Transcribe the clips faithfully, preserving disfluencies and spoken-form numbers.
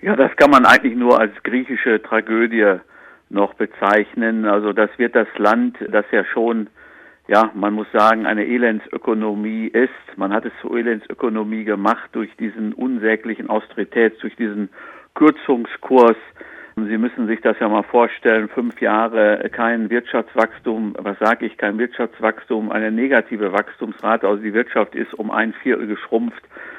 Ja, das kann man eigentlich nur als griechische Tragödie noch bezeichnen. Also das wird das Land, das ja schon, ja, man muss sagen, eine Elendsökonomie ist. Man hat es zur Elendsökonomie gemacht durch diesen unsäglichen Austeritäts, durch diesen Kürzungskurs. Sie müssen sich das ja mal vorstellen, fünf Jahre kein Wirtschaftswachstum, was sage ich, kein Wirtschaftswachstum, eine negative Wachstumsrate, also die Wirtschaft ist um ein Viertel geschrumpft.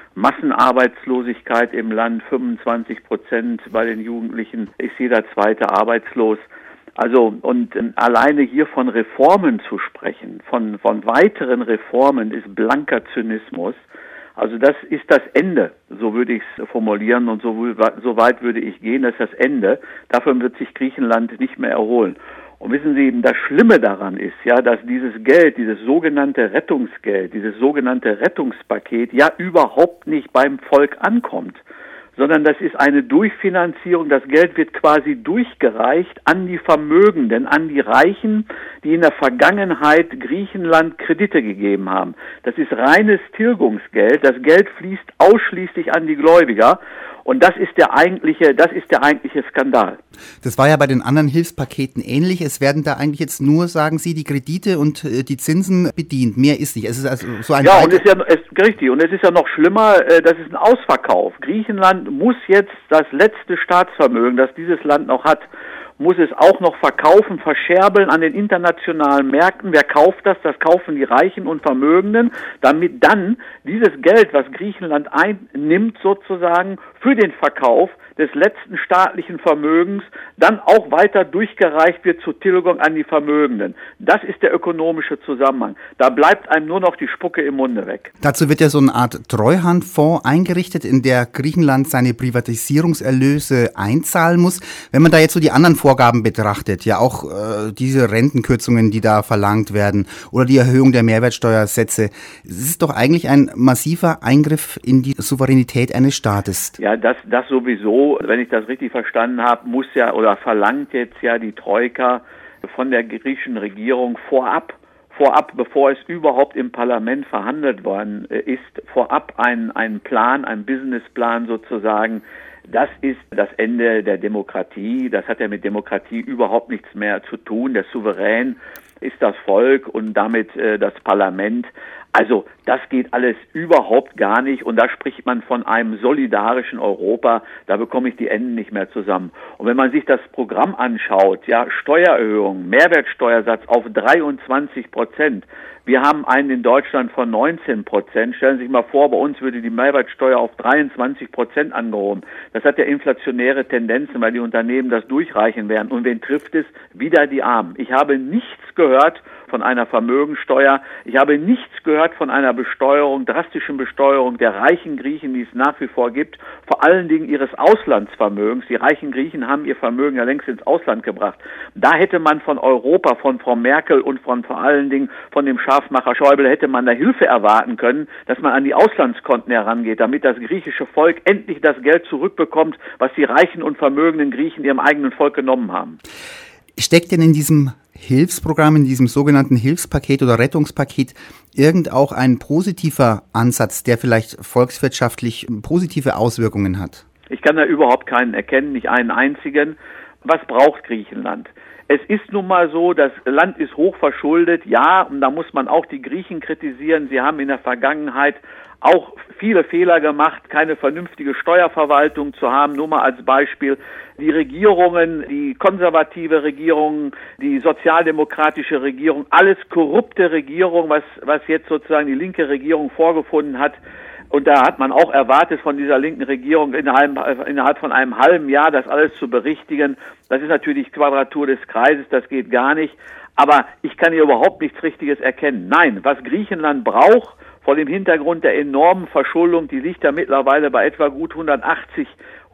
Massenarbeitslosigkeit im Land, fünfundzwanzig Prozent bei den Jugendlichen, ist jeder zweite arbeitslos. Also, und äh, alleine hier von Reformen zu sprechen, von, von weiteren Reformen, ist blanker Zynismus. Also das ist das Ende, so würde ich es formulieren, und so, so weit würde ich gehen, das ist das Ende. Davon wird sich Griechenland nicht mehr erholen. Und wissen Sie, das Schlimme daran ist, ja, dass dieses Geld, dieses sogenannte Rettungsgeld, dieses sogenannte Rettungspaket ja überhaupt nicht beim Volk ankommt, sondern das ist eine Durchfinanzierung. Das Geld wird quasi durchgereicht an die Vermögenden, an die Reichen, die in der Vergangenheit Griechenland Kredite gegeben haben. Das ist reines Tilgungsgeld. Das Geld fließt ausschließlich an die Gläubiger. Und das ist der eigentliche, das ist der eigentliche Skandal. Das war ja bei den anderen Hilfspaketen ähnlich. Es werden da eigentlich jetzt nur, sagen Sie, die Kredite und äh, die Zinsen bedient. Mehr ist nicht. Es ist also so ein ja, und es ist ja es, richtig. Und es ist ja noch schlimmer. Äh, das ist ein Ausverkauf. Griechenland muss jetzt das letzte Staatsvermögen, das dieses Land noch hat, muss es auch noch verkaufen, verscherbeln an den internationalen Märkten. Wer kauft das? Das kaufen die Reichen und Vermögenden, damit dann dieses Geld, was Griechenland einnimmt sozusagen für den Verkauf des letzten staatlichen Vermögens, dann auch weiter durchgereicht wird zur Tilgung an die Vermögenden. Das ist der ökonomische Zusammenhang. Da bleibt einem nur noch die Spucke im Munde weg. Dazu wird ja so eine Art Treuhandfonds eingerichtet, in der Griechenland seine Privatisierungserlöse einzahlen muss. Wenn man da jetzt so die anderen Vorgaben betrachtet, ja auch äh, diese Rentenkürzungen, die da verlangt werden, oder die Erhöhung der Mehrwertsteuersätze, es ist doch eigentlich ein massiver Eingriff in die Souveränität eines Staates. Ja, das, das sowieso. Wenn ich das richtig verstanden habe, muss ja oder verlangt jetzt ja die Troika von der griechischen Regierung vorab, vorab, bevor es überhaupt im Parlament verhandelt worden ist, vorab einen, einen Plan, einen Businessplan sozusagen. Das ist das Ende der Demokratie. Das hat ja mit Demokratie überhaupt nichts mehr zu tun. Der Souverän ist das Volk und damit äh, das Parlament. Also das geht alles überhaupt gar nicht, und da spricht man von einem solidarischen Europa, da bekomme ich die Enden nicht mehr zusammen. Und wenn man sich das Programm anschaut, ja, Steuererhöhung, Mehrwertsteuersatz auf dreiundzwanzig Prozent. Wir haben einen in Deutschland von neunzehn Prozent. Stellen Sie sich mal vor, bei uns würde die Mehrwertsteuer auf dreiundzwanzig Prozent angehoben. Das hat ja inflationäre Tendenzen, weil die Unternehmen das durchreichen werden. Und wen trifft es? Wieder die Armen. Ich habe nichts gehört von einer Vermögensteuer. Ich habe nichts gehört von einer Besteuerung, drastischen Besteuerung der reichen Griechen, die es nach wie vor gibt, vor allen Dingen ihres Auslandsvermögens. Die reichen Griechen haben ihr Vermögen ja längst ins Ausland gebracht. Da hätte man von Europa, von Frau Merkel und von vor allen Dingen von dem Scharfmacher Schäuble, hätte man da Hilfe erwarten können, dass man an die Auslandskonten herangeht, damit das griechische Volk endlich das Geld zurückbekommt, was die reichen und vermögenden Griechen ihrem eigenen Volk genommen haben. Steckt denn in diesem Hilfsprogramm, in diesem sogenannten Hilfspaket oder Rettungspaket irgend auch ein positiver Ansatz, der vielleicht volkswirtschaftlich positive Auswirkungen hat? Ich kann da überhaupt keinen erkennen, nicht einen einzigen. Was braucht Griechenland? Es ist nun mal so, das Land ist hoch verschuldet, ja, und da muss man auch die Griechen kritisieren. Sie haben in der Vergangenheit auch viele Fehler gemacht, keine vernünftige Steuerverwaltung zu haben. Nur mal als Beispiel, die Regierungen, die konservative Regierung, die sozialdemokratische Regierung, alles korrupte Regierung, was, was jetzt sozusagen die linke Regierung vorgefunden hat. Und da hat man auch erwartet von dieser linken Regierung innerhalb, innerhalb von einem halben Jahr das alles zu berichtigen. Das ist natürlich Quadratur des Kreises, das geht gar nicht. Aber ich kann hier überhaupt nichts Richtiges erkennen. Nein, was Griechenland braucht, vor dem Hintergrund der enormen Verschuldung, die liegt da mittlerweile bei etwa gut hundertachtzig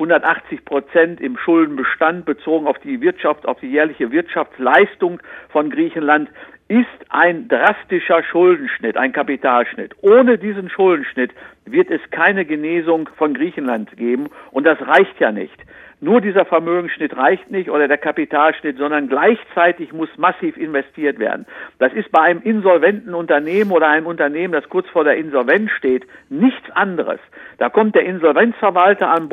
Prozent im Schuldenbestand bezogen auf die Wirtschaft, auf die jährliche Wirtschaftsleistung von Griechenland, ist ein drastischer Schuldenschnitt, ein Kapitalschnitt. Ohne diesen Schuldenschnitt wird es keine Genesung von Griechenland geben, und das reicht ja nicht. Nur dieser Vermögensschnitt reicht nicht oder der Kapitalschnitt, sondern gleichzeitig muss massiv investiert werden. Das ist bei einem insolventen Unternehmen oder einem Unternehmen, das kurz vor der Insolvenz steht, nichts anderes. Da kommt der Insolvenzverwalter an Bord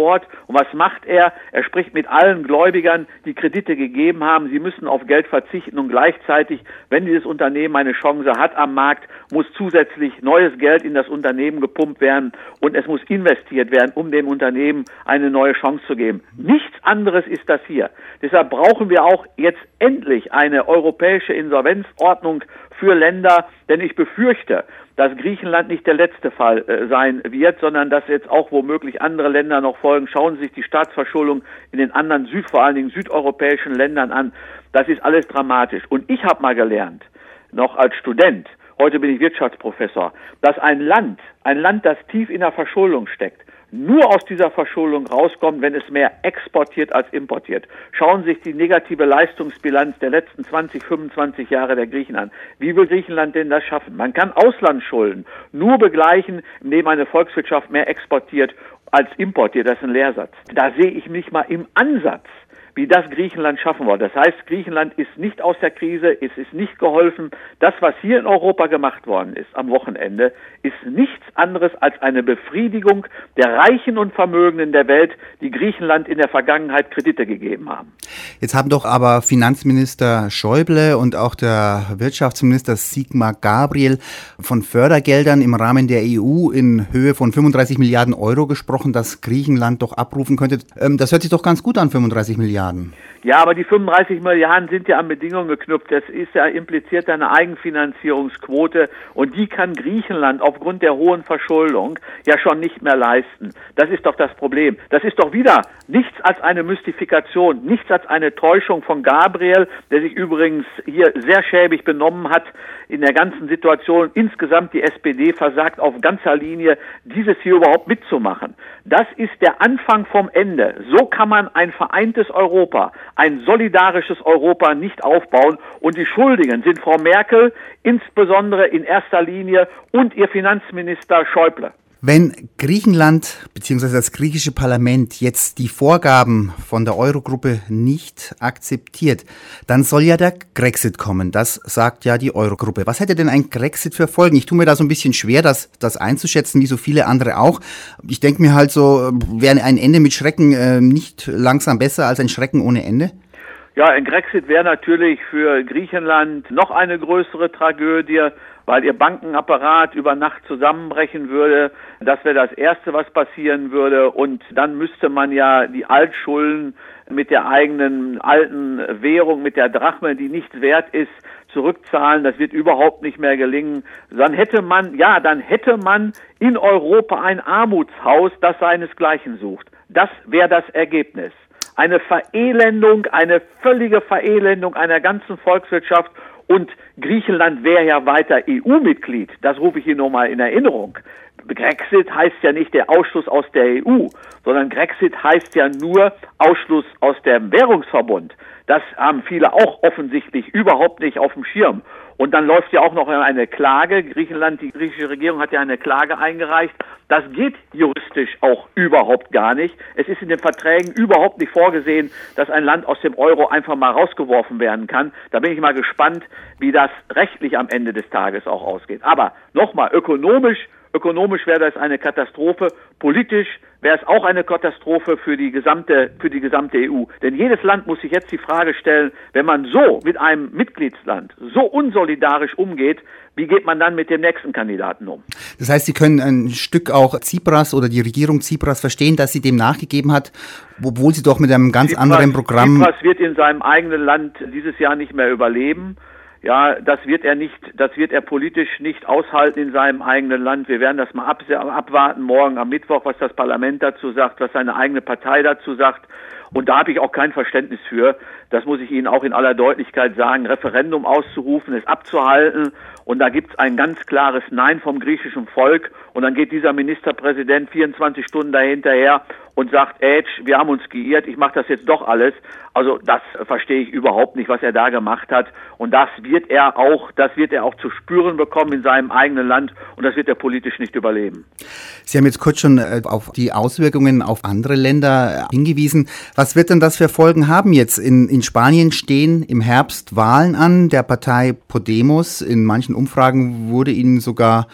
Und was macht er? Er spricht mit allen Gläubigern, die Kredite gegeben haben. Sie müssen auf Geld verzichten und gleichzeitig, wenn dieses Unternehmen eine Chance hat am Markt, muss zusätzlich neues Geld in das Unternehmen gepumpt werden und es muss investiert werden, um dem Unternehmen eine neue Chance zu geben. Nichts anderes ist das hier. Deshalb brauchen wir auch jetzt endlich eine europäische Insolvenzordnung für Länder, denn ich befürchte, dass Griechenland nicht der letzte Fall äh, sein wird, sondern dass jetzt auch womöglich andere Länder noch folgen. Schauen Sie sich die Staatsverschuldung in den anderen Süd, vor allen Dingen südeuropäischen Ländern an. Das ist alles dramatisch. Und ich habe mal gelernt, noch als Student, heute bin ich Wirtschaftsprofessor, dass ein Land, ein Land, das tief in der Verschuldung steckt, nur aus dieser Verschuldung rauskommt, wenn es mehr exportiert als importiert. Schauen Sie sich die negative Leistungsbilanz der letzten zwanzig, fünfundzwanzig Jahre der Griechen an. Wie will Griechenland denn das schaffen? Man kann Auslandsschulden nur begleichen, indem eine Volkswirtschaft mehr exportiert als importiert. Das ist ein Lehrsatz. Da sehe ich mich mal im Ansatz, wie das Griechenland schaffen wollen. Das heißt, Griechenland ist nicht aus der Krise, es ist nicht geholfen. Das, was hier in Europa gemacht worden ist am Wochenende, ist nichts anderes als eine Befriedigung der Reichen und Vermögenden der Welt, die Griechenland in der Vergangenheit Kredite gegeben haben. Jetzt haben doch aber Finanzminister Schäuble und auch der Wirtschaftsminister Sigmar Gabriel von Fördergeldern im Rahmen der E U in Höhe von fünfunddreißig Milliarden Euro gesprochen, dass Griechenland doch abrufen könnte. Das hört sich doch ganz gut an, fünfunddreißig Milliarden. Ja, aber die fünfunddreißig Milliarden sind ja an Bedingungen geknüpft. Das ist ja impliziert eine Eigenfinanzierungsquote und die kann Griechenland aufgrund der hohen Verschuldung ja schon nicht mehr leisten. Das ist doch das Problem. Das ist doch wieder nichts als eine Mystifikation, nichts als eine Täuschung von Gabriel, der sich übrigens hier sehr schäbig benommen hat in der ganzen Situation. Insgesamt die S P D versagt auf ganzer Linie, dieses hier überhaupt mitzumachen. Das ist der Anfang vom Ende. So kann man ein vereintes Europa, ein solidarisches Europa nicht aufbauen. Und die Schuldigen sind Frau Merkel, insbesondere in erster Linie, und ihr Finanzminister Schäuble. Wenn Griechenland bzw. das griechische Parlament jetzt die Vorgaben von der Eurogruppe nicht akzeptiert, dann soll ja der Grexit kommen. Das sagt ja die Eurogruppe. Was hätte denn ein Grexit für Folgen? Ich tue mir da so ein bisschen schwer, das, das einzuschätzen, wie so viele andere auch. Ich denke mir halt so, wäre ein Ende mit Schrecken äh, nicht langsam besser als ein Schrecken ohne Ende? Ja, ein Grexit wäre natürlich für Griechenland noch eine größere Tragödie, weil ihr Bankenapparat über Nacht zusammenbrechen würde. Das wäre das Erste, was passieren würde. Und dann müsste man ja die Altschulden mit der eigenen alten Währung, mit der Drachme, die nichts wert ist, zurückzahlen. Das wird überhaupt nicht mehr gelingen. Dann hätte man, ja, dann hätte man in Europa ein Armutshaus, das seinesgleichen sucht. Das wäre das Ergebnis. Eine Verelendung, eine völlige Verelendung einer ganzen Volkswirtschaft. Und Griechenland wäre ja weiter E U-Mitglied. Das rufe ich Ihnen nochmal in Erinnerung. Grexit heißt ja nicht der Ausschluss aus der E U, sondern Grexit heißt ja nur Ausschluss aus dem Währungsverbund. Das haben viele auch offensichtlich überhaupt nicht auf dem Schirm. Und dann läuft ja auch noch eine Klage. Griechenland, die griechische Regierung hat ja eine Klage eingereicht. Das geht juristisch auch überhaupt gar nicht. Es ist in den Verträgen überhaupt nicht vorgesehen, dass ein Land aus dem Euro einfach mal rausgeworfen werden kann. Da bin ich mal gespannt, wie das rechtlich am Ende des Tages auch ausgeht. Aber nochmal, ökonomisch, ökonomisch wäre das eine Katastrophe. Politisch wäre es auch eine Katastrophe für die gesamte, für die gesamte E U. Denn jedes Land muss sich jetzt die Frage stellen, wenn man so mit einem Mitgliedsland so unsolidarisch umgeht, wie geht man dann mit dem nächsten Kandidaten um? Das heißt, Sie können ein Stück auch Tsipras oder die Regierung Tsipras verstehen, dass sie dem nachgegeben hat, obwohl sie doch mit einem ganz Tsipras, anderen Programm... Tsipras wird in seinem eigenen Land dieses Jahr nicht mehr überleben. Ja, das wird er nicht, das wird er politisch nicht aushalten in seinem eigenen Land. Wir werden das mal ab, abwarten morgen am Mittwoch, was das Parlament dazu sagt, was seine eigene Partei dazu sagt. Und da habe ich auch kein Verständnis für. Das muss ich Ihnen auch in aller Deutlichkeit sagen. Referendum auszurufen, es abzuhalten. Und da gibt es ein ganz klares Nein vom griechischen Volk. Und dann geht dieser Ministerpräsident vierundzwanzig Stunden dahinterher und sagt, Ätsch, wir haben uns geirrt, ich mache das jetzt doch alles. Also das verstehe ich überhaupt nicht, was er da gemacht hat. Und das wird er auch, das wird er auch zu spüren bekommen in seinem eigenen Land. Und das wird er politisch nicht überleben. Sie haben jetzt kurz schon auf die Auswirkungen auf andere Länder hingewiesen. Was wird denn das für Folgen haben jetzt? In, in Spanien stehen im Herbst Wahlen an, der Partei Podemos. In manchen Umfragen wurde ihnen sogar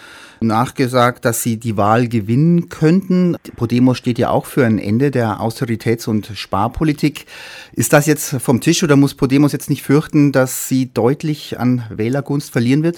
nachgesagt, dass sie die Wahl gewinnen könnten. Podemos steht ja auch für ein Ende der Austeritäts- und Sparpolitik. Ist das jetzt vom Tisch oder muss Podemos jetzt nicht fürchten, dass sie deutlich an Wählergunst verlieren wird?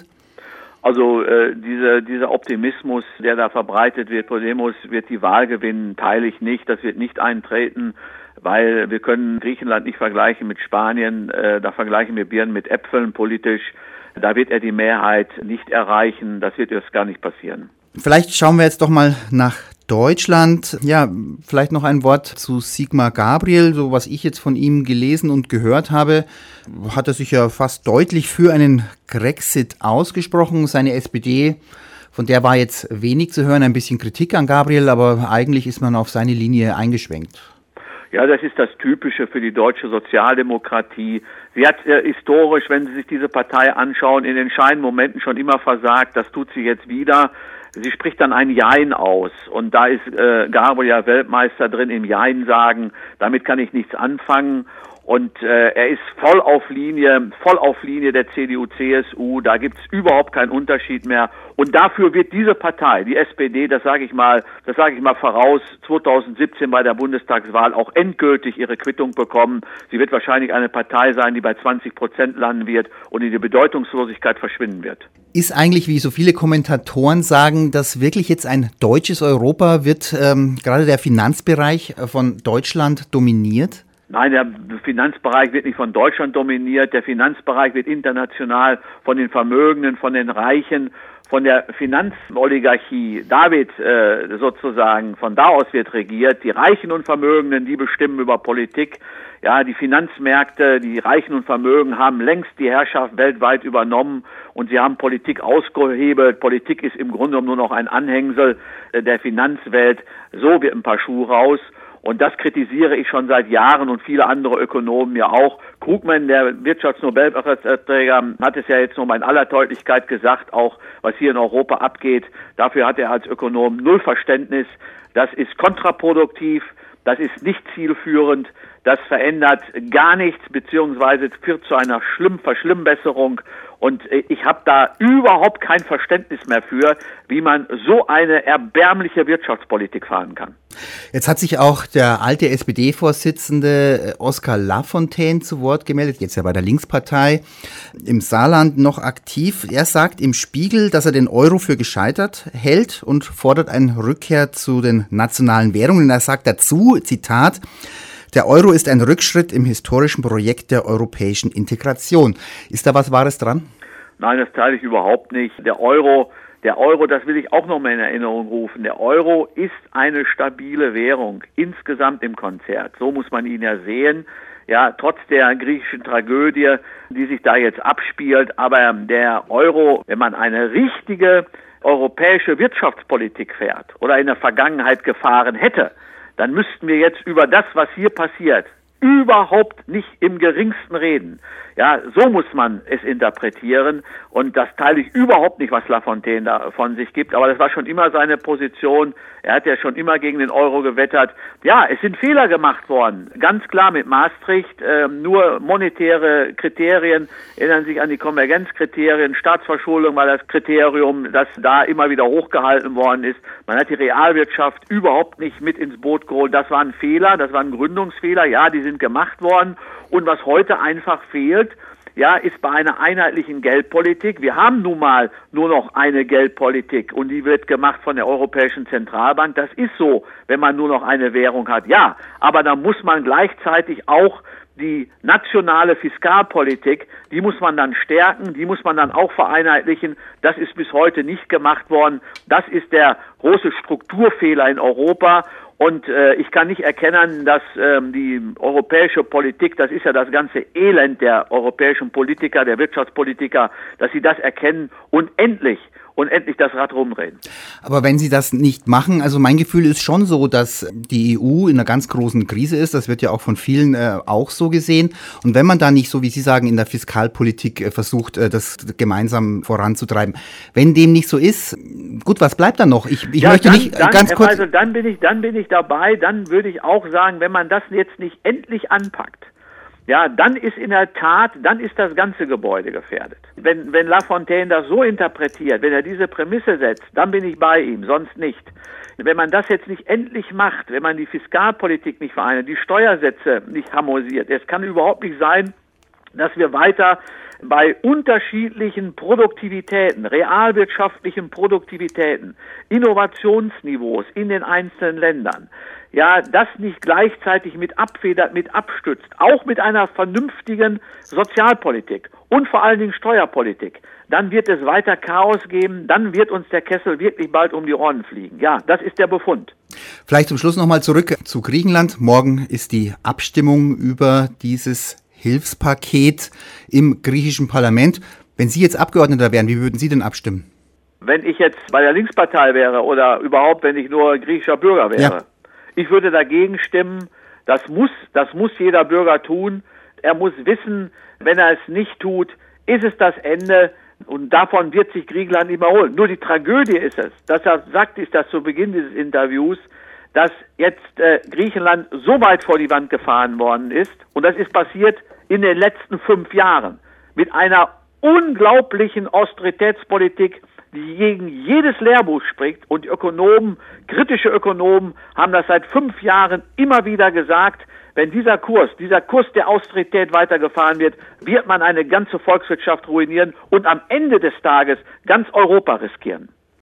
Also äh, diese, dieser Optimismus, der da verbreitet wird, Podemos wird die Wahl gewinnen, teile ich nicht. Das wird nicht eintreten, weil wir können Griechenland nicht vergleichen mit Spanien. Äh, da vergleichen wir Birnen mit Äpfeln politisch. Da wird er die Mehrheit nicht erreichen. Das wird erst gar nicht passieren. Vielleicht schauen wir jetzt doch mal nach Deutschland. Ja, vielleicht noch ein Wort zu Sigmar Gabriel. So was ich jetzt von ihm gelesen und gehört habe, hat er sich ja fast deutlich für einen Grexit ausgesprochen. Seine S P D, von der war jetzt wenig zu hören, ein bisschen Kritik an Gabriel, aber eigentlich ist man auf seine Linie eingeschwenkt. Ja, das ist das Typische für die deutsche Sozialdemokratie. Sie hat äh, historisch, wenn Sie sich diese Partei anschauen, in entscheidenden Momenten schon immer versagt. Das tut sie jetzt wieder. Sie spricht dann ein Jein aus. Und da ist äh, Gabriel ja Weltmeister drin im Jein sagen. Damit kann ich nichts anfangen. Und äh, er ist voll auf Linie, voll auf Linie der C D U C S U. Da gibt's überhaupt keinen Unterschied mehr. Und dafür wird diese Partei, die S P D, das sage ich mal, das sage ich mal voraus, zwanzig siebzehn bei der Bundestagswahl auch endgültig ihre Quittung bekommen. Sie wird wahrscheinlich eine Partei sein, die bei zwanzig Prozent landen wird und in die Bedeutungslosigkeit verschwinden wird. Ist eigentlich, wie so viele Kommentatoren sagen, dass wirklich jetzt ein deutsches Europa wird, ähm, gerade der Finanzbereich von Deutschland dominiert? Nein, der Finanzbereich wird nicht von Deutschland dominiert. Der Finanzbereich wird international von den Vermögenden, von den Reichen, von der Finanzoligarchie, da wird äh, sozusagen, von da aus wird regiert. Die Reichen und Vermögenden, die bestimmen über Politik. Ja, die Finanzmärkte, die Reichen und Vermögen haben längst die Herrschaft weltweit übernommen und sie haben Politik ausgehebelt. Politik ist im Grunde genommen nur noch ein Anhängsel äh, der Finanzwelt. So wird ein paar Schuhe raus. Und das kritisiere ich schon seit Jahren und viele andere Ökonomen ja auch. Krugman, der Wirtschaftsnobelpreisträger, hat es ja jetzt nochmal in aller Deutlichkeit gesagt, auch was hier in Europa abgeht. Dafür hat er als Ökonom null Verständnis. Das ist kontraproduktiv, das ist nicht zielführend, das verändert gar nichts, beziehungsweise führt zu einer schlimmen Verschlimmbesserung. Und ich habe da überhaupt kein Verständnis mehr für, wie man so eine erbärmliche Wirtschaftspolitik fahren kann. Jetzt hat sich auch der alte S P D-Vorsitzende Oskar Lafontaine zu Wort gemeldet, jetzt ja bei der Linkspartei, im Saarland noch aktiv. Er sagt im Spiegel, dass er den Euro für gescheitert hält und fordert eine Rückkehr zu den nationalen Währungen. Er sagt dazu, Zitat, der Euro ist ein Rückschritt im historischen Projekt der europäischen Integration. Ist da was Wahres dran? Nein, das teile ich überhaupt nicht. Der Euro, der Euro, das will ich auch noch mal in Erinnerung rufen. Der Euro ist eine stabile Währung insgesamt im Konzert. So muss man ihn ja sehen. Ja, trotz der griechischen Tragödie, die sich da jetzt abspielt. Aber der Euro, wenn man eine richtige europäische Wirtschaftspolitik fährt oder in der Vergangenheit gefahren hätte, dann müssten wir jetzt über das, was hier passiert, überhaupt nicht im geringsten reden. Ja, so muss man es interpretieren und das teile ich überhaupt nicht, was Lafontaine da von sich gibt, aber das war schon immer seine Position. Er hat ja schon immer gegen den Euro gewettert. Ja, es sind Fehler gemacht worden, ganz klar mit Maastricht, äh, nur monetäre Kriterien, erinnern sich an die Konvergenzkriterien, Staatsverschuldung war das Kriterium, das da immer wieder hochgehalten worden ist. Man hat die Realwirtschaft überhaupt nicht mit ins Boot geholt. Das war ein Fehler, das war ein Gründungsfehler, ja, die sind gemacht worden und was heute einfach fehlt, ja, ist bei einer einheitlichen Geldpolitik. Wir haben nun mal nur noch eine Geldpolitik und die wird gemacht von der Europäischen Zentralbank. Das ist so, wenn man nur noch eine Währung hat. Ja, aber da muss man gleichzeitig auch die nationale Fiskalpolitik, die muss man dann stärken, die muss man dann auch vereinheitlichen. Das ist bis heute nicht gemacht worden. Das ist der große Strukturfehler in Europa. Und äh, ich kann nicht erkennen, dass ähm, die europäische Politik, das ist ja das ganze Elend der europäischen Politiker, der Wirtschaftspolitiker, dass sie das erkennen und endlich und endlich das Rad rumdrehen. Aber wenn sie das nicht machen, also mein Gefühl ist schon so, dass die E U in einer ganz großen Krise ist. Das wird ja auch von vielen äh, auch so gesehen. Und wenn man da nicht, so wie Sie sagen, in der Fiskalpolitik äh, versucht, äh, das gemeinsam voranzutreiben, wenn dem nicht so ist, gut, was bleibt dann noch? Ich, ich ja, möchte dann, nicht äh, dann, ganz kurz... Also dann bin ich, dann bin ich dabei, dann würde ich auch sagen, wenn man das jetzt nicht endlich anpackt, ja, dann ist in der Tat, dann ist das ganze Gebäude gefährdet. Wenn, wenn Lafontaine das so interpretiert, wenn er diese Prämisse setzt, dann bin ich bei ihm, sonst nicht. Wenn man das jetzt nicht endlich macht, wenn man die Fiskalpolitik nicht vereinigt, die Steuersätze nicht harmonisiert, es kann überhaupt nicht sein, dass wir weiter bei unterschiedlichen Produktivitäten, realwirtschaftlichen Produktivitäten, Innovationsniveaus in den einzelnen Ländern, ja, das nicht gleichzeitig mit abfedert, mit abstützt, auch mit einer vernünftigen Sozialpolitik und vor allen Dingen Steuerpolitik, dann wird es weiter Chaos geben, dann wird uns der Kessel wirklich bald um die Ohren fliegen. Ja, das ist der Befund. Vielleicht zum Schluss nochmal zurück zu Griechenland. Morgen ist die Abstimmung über dieses Hilfspaket im griechischen Parlament. Wenn Sie jetzt Abgeordneter wären, wie würden Sie denn abstimmen? Wenn ich jetzt bei der Linkspartei wäre oder überhaupt, wenn ich nur griechischer Bürger wäre, ja. Ich würde dagegen stimmen. Das muss, das muss jeder Bürger tun. Er muss wissen, wenn er es nicht tut, ist es das Ende. Und davon wird sich Griechenland nicht mehr holen. Nur die Tragödie ist es, deshalb sagte ich das zu Beginn dieses Interviews, dass jetzt äh, Griechenland so weit vor die Wand gefahren worden ist. Und das ist passiert in den letzten fünf Jahren mit einer unglaublichen Austeritätspolitik, die gegen jedes Lehrbuch spricht. Und die Ökonomen, kritische Ökonomen, haben das seit fünf Jahren immer wieder gesagt. Wenn dieser Kurs, dieser Kurs der Austerität weitergefahren wird, wird man eine ganze Volkswirtschaft ruinieren und am Ende des Tages ganz Europa riskieren.